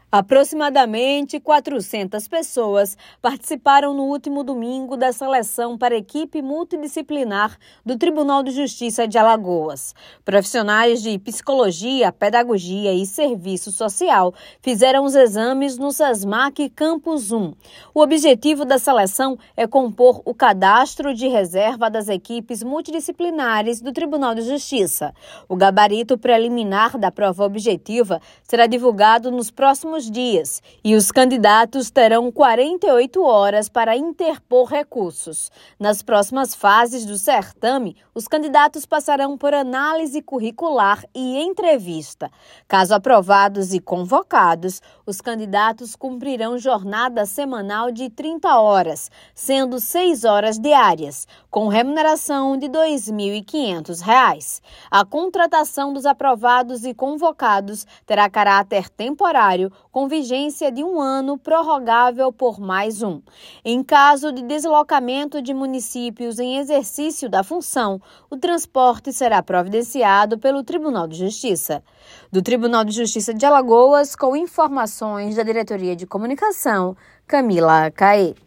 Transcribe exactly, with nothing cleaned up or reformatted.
Aproximadamente quatrocentas pessoas participaram no último domingo da seleção para a equipe multidisciplinar do Tribunal de Justiça de Alagoas. Profissionais de psicologia, pedagogia e serviço social fizeram os exames no SESMAC Campus um. O objetivo da seleção é compor o cadastro de reserva das equipes multidisciplinares do Tribunal de Justiça. O gabarito preliminar da prova objetiva será divulgado nos próximos dias e os candidatos terão quarenta e oito horas para interpor recursos. Nas próximas fases do certame, os candidatos passarão por análise curricular e entrevista. Caso aprovados e convocados, os candidatos cumprirão jornada semanal de trinta horas, sendo seis horas diárias, com remuneração de dois mil e quinhentos reais. A contratação dos aprovados e convocados terá caráter temporário, com vigência de um ano prorrogável por mais um. Em caso de deslocamento de municípios em exercício da função, o transporte será providenciado pelo Tribunal de Justiça. Do Tribunal de Justiça de Alagoas, com informações da Diretoria de Comunicação, Camila Caê.